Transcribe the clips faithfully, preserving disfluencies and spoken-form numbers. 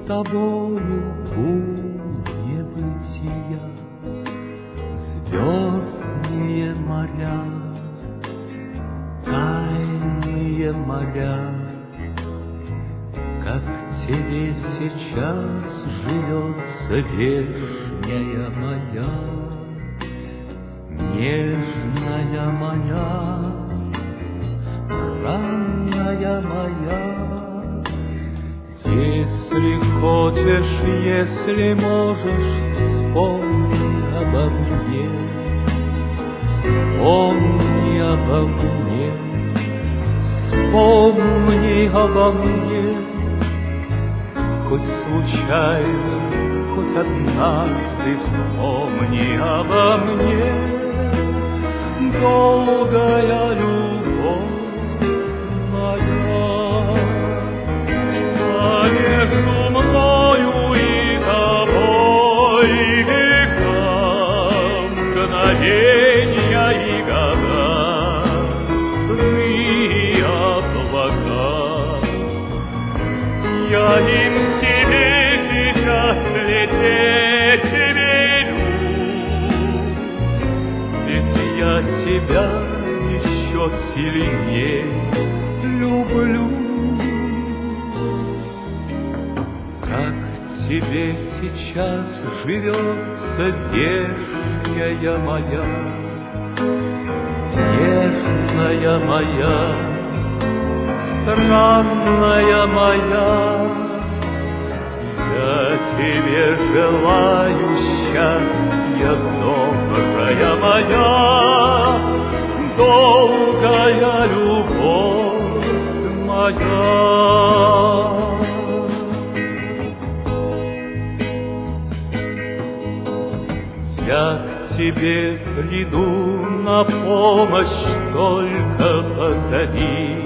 тобою гул небытия, звездные моря, тайные моря. Как тебе сейчас живется вешняя моя, нежная моя, странная моя. Если хочешь, если можешь, вспомни обо мне, вспомни обо мне, вспомни обо мне. Хоть случайно, хоть однажды вспомни обо мне. Долгая любовь моя, а между мною и тобой века, мгновенья и года, сны и облака. Я им тебе сейчас лететь велю, ведь я тебя еще сильнее люблю. Как тебе сейчас живется вешняя моя, нежная моя, странная моя. Я тебе желаю счастья, добрая моя, долгая любовь моя. Я к тебе приду на помощь, только позови,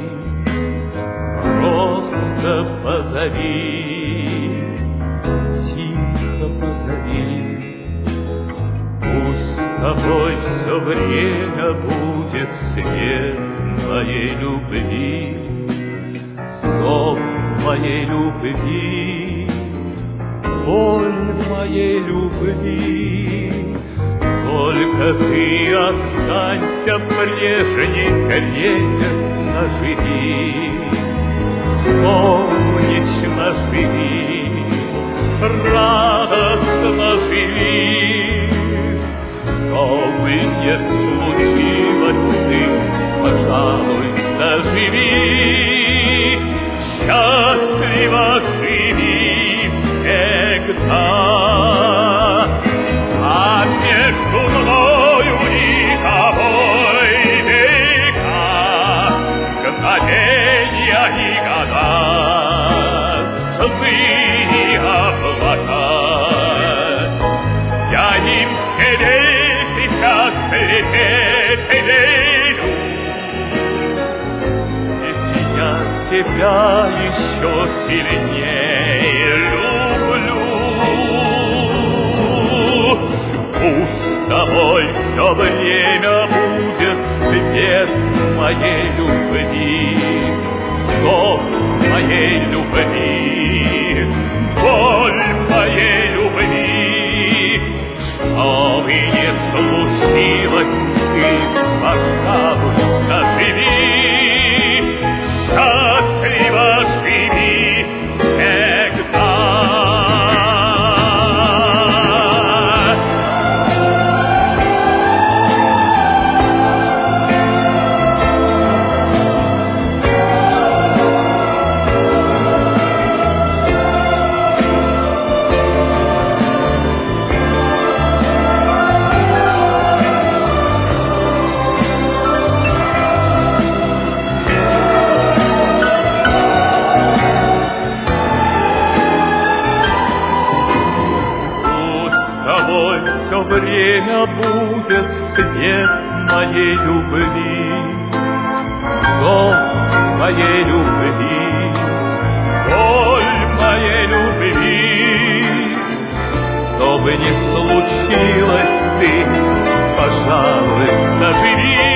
просто позови, тихо позови. Пусть с тобой все время будет свет моей любви, зов моей любви, боль моей любви. Только ты останься прежней, крепко живи, солнечно живи, радостно живи. Что бы ни случилось, ты, пожалуйста, живи, счастливо живи всегда. А между мною и тобой века, мгновенья и года, сны и облака. Я им тебе сейчас лететь велю, ведь я тебя еще сильнее люблю. Пусть с тобой все время будет свет моей любви, зов моей любви, боль моей любви. Что бы ни случилось, ты, пожалуйста, живи, счастливо живи всегда. Все время будет свет моей любви, зов моей любви, боль моей любви. Что бы ни случилось, ты, пожалуйста, живи.